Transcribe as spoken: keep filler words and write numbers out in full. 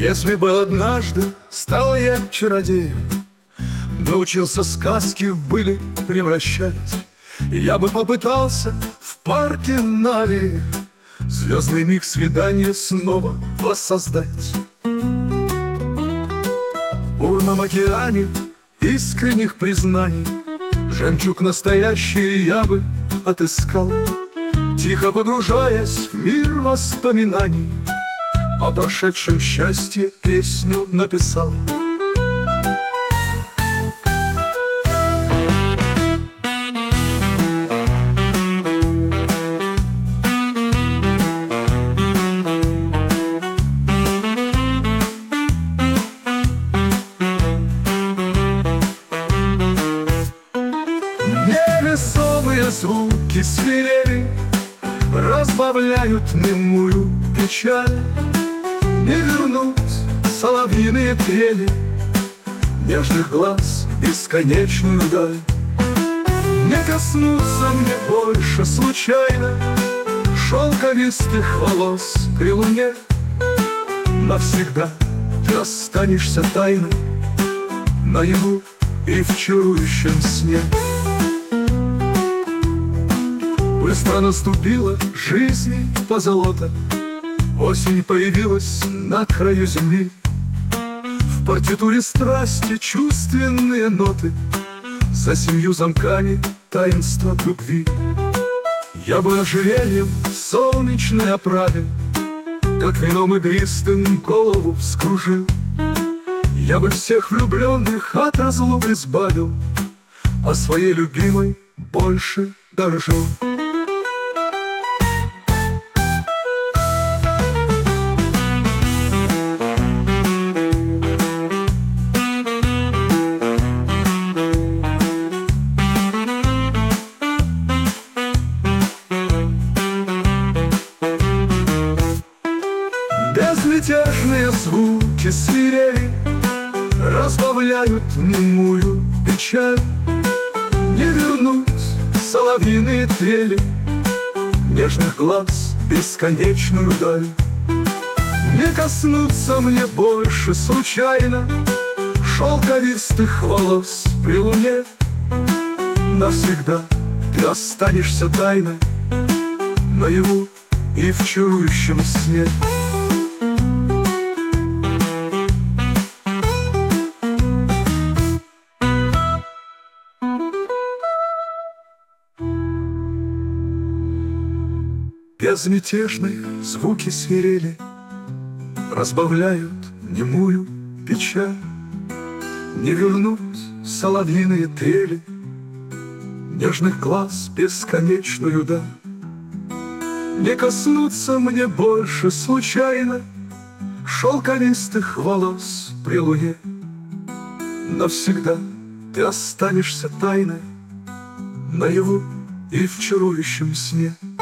Если бы однажды стал я чародеем, научился сказки в быль превращать, я бы попытался в парке на аллее звездный миг свидания снова воссоздать. В бурном океане искренних признаний жемчуг настоящий я бы отыскал, тихо погружаясь в мир воспоминаний, о прошедшем счастье песню написал. Невесомые звуки свирели разбавляют немую печаль. Не вернуть соловьиные трели нежных глаз бесконечную даль. Не коснуться мне больше случайно шелковистых волос при луне. Навсегда ты останешься тайной наяву и в чарующем сне. Быстро наступила жизни позолота, осень появилась на краю земли. В партитуре страсти чувственные ноты, за семью замками таинства любви. Я бы ожерельем в солнечной оправе, как вином игристым голову вскружил. Я бы всех влюбленных от разлук избавил, а своей любимой больше дорожил. Безмятежные звуки свирели разбавляют немую печаль. Не вернуть соловьиные трели нежных глаз бесконечную даль. Не коснуться мне больше случайно шелковистых волос при луне. Навсегда ты останешься тайной наяву и в чарующем сне. Безмятежные звуки свирели разбавляют немую печаль. Не вернуть соловьиные трели нежных глаз бесконечную даль. Не коснуться мне больше случайно шелковистых волос при луне. Навсегда ты останешься тайной наяву и в чарующем сне.